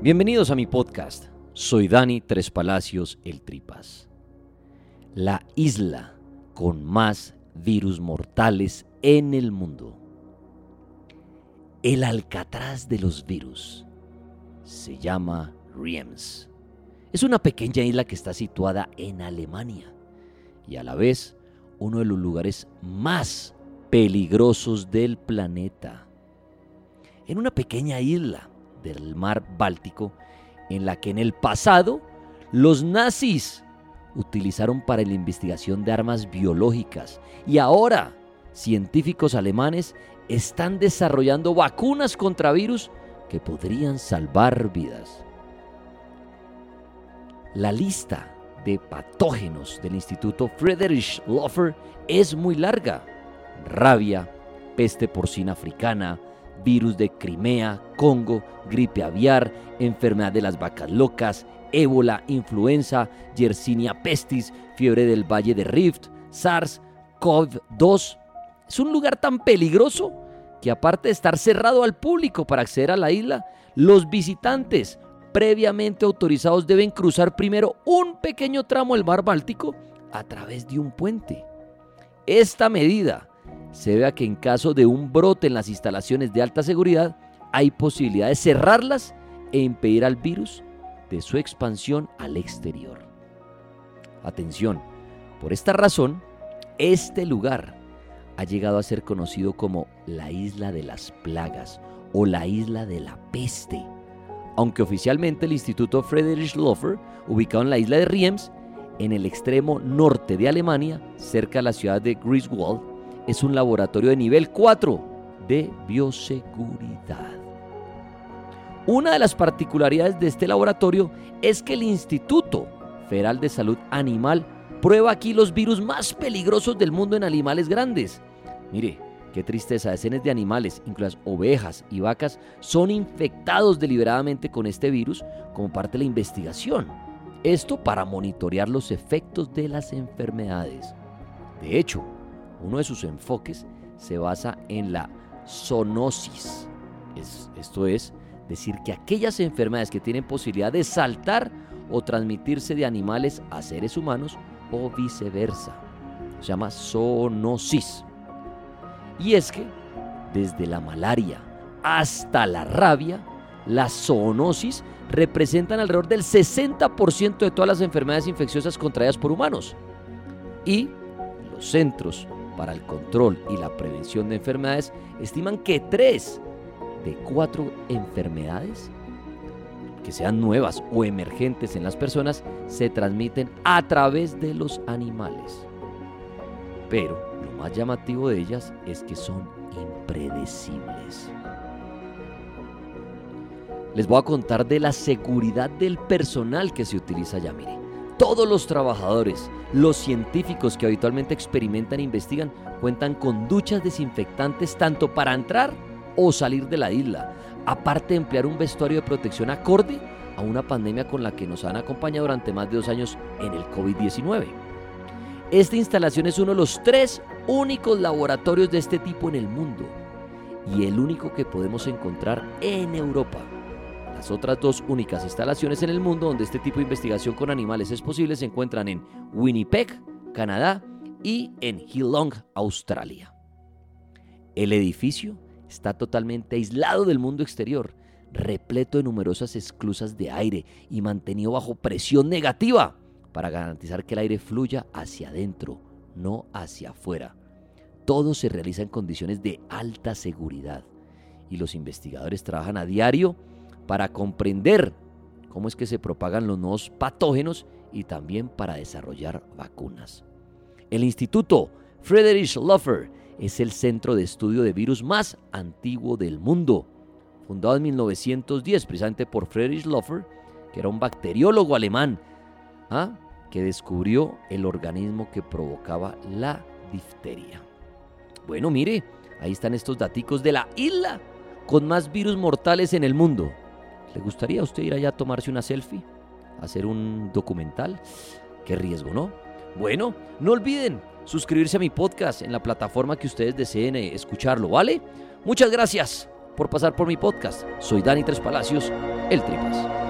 Bienvenidos a mi podcast. Soy Dani Tres Palacios, el Tripas. La isla con más virus mortales en el mundo. El Alcatraz de los virus. Se llama Reims. Es una pequeña isla que está situada en Alemania y a la vez uno de los lugares más peligrosos del planeta. En una pequeña isla del mar Báltico, en la que en el pasado los nazis utilizaron para la investigación de armas biológicas y ahora científicos alemanes están desarrollando vacunas contra virus que podrían salvar vidas. La lista de patógenos del Instituto Friedrich Loeffler es muy larga: rabia, peste porcina africana, virus de Crimea, Congo, gripe aviar, enfermedad de las vacas locas, ébola, influenza, Yersinia pestis, fiebre del Valle de Rift, SARS, COVID-2. Es un lugar tan peligroso que, aparte de estar cerrado al público para acceder a la isla, los visitantes previamente autorizados deben cruzar primero un pequeño tramo del mar Báltico a través de un puente. Esta medida se debe a que en caso de un brote en las instalaciones de alta seguridad hay posibilidad de cerrarlas e impedir al virus de su expansión al exterior. Atención, por esta razón, este lugar ha llegado a ser conocido como la Isla de las Plagas o la Isla de la Peste, aunque oficialmente el Instituto Friedrich Loeffler, ubicado en la isla de Reims, en el extremo norte de Alemania, cerca de la ciudad de Greifswald, es un laboratorio de nivel 4 de bioseguridad. Una de las particularidades de este laboratorio es que el Instituto Federal de Salud Animal prueba aquí los virus más peligrosos del mundo en animales grandes. Mire, qué tristeza, decenas de animales, incluidas ovejas y vacas, son infectados deliberadamente con este virus como parte de la investigación. Esto para monitorear los efectos de las enfermedades. De hecho, uno de sus enfoques se basa en la zoonosis. Esto es decir que aquellas enfermedades que tienen posibilidad de saltar o transmitirse de animales a seres humanos o viceversa. Se llama zoonosis. Y es que desde la malaria hasta la rabia, la zoonosis representan alrededor del 60% de todas las enfermedades infecciosas contraídas por humanos. Y los Centros para el Control y la Prevención de Enfermedades estiman que 3 de 4 enfermedades que sean nuevas o emergentes en las personas se transmiten a través de los animales. Pero lo más llamativo de ellas es que son impredecibles. Les voy a contar de la seguridad del personal que se utiliza allá. Mire, todos los trabajadores, los científicos que habitualmente experimentan e investigan, cuentan con duchas desinfectantes tanto para entrar o salir de la isla, aparte de emplear un vestuario de protección acorde a una pandemia con la que nos han acompañado durante más de 2 años en el COVID-19. Esta instalación es uno de los 3 únicos laboratorios de este tipo en el mundo y el único que podemos encontrar en Europa. Las otras 2 únicas instalaciones en el mundo donde este tipo de investigación con animales es posible se encuentran en Winnipeg, Canadá, y en Geelong, Australia. El edificio está totalmente aislado del mundo exterior, repleto de numerosas esclusas de aire y mantenido bajo presión negativa para garantizar que el aire fluya hacia adentro, no hacia afuera. Todo se realiza en condiciones de alta seguridad y los investigadores trabajan a diario para comprender cómo es que se propagan los nuevos patógenos y también para desarrollar vacunas. El Instituto Friedrich Loeffler es el centro de estudio de virus más antiguo del mundo, fundado en 1910 precisamente por Friedrich Loeffler, que era un bacteriólogo alemán, que descubrió el organismo que provocaba la difteria. Bueno, mire, ahí están estos daticos de la isla con más virus mortales en el mundo. ¿Le gustaría a usted ir allá a tomarse una selfie? ¿Hacer un documental? Qué riesgo, ¿no? Bueno, no olviden suscribirse a mi podcast en la plataforma que ustedes deseen escucharlo, ¿vale? Muchas gracias por pasar por mi podcast. Soy Dani Tres Palacios. el Tripas.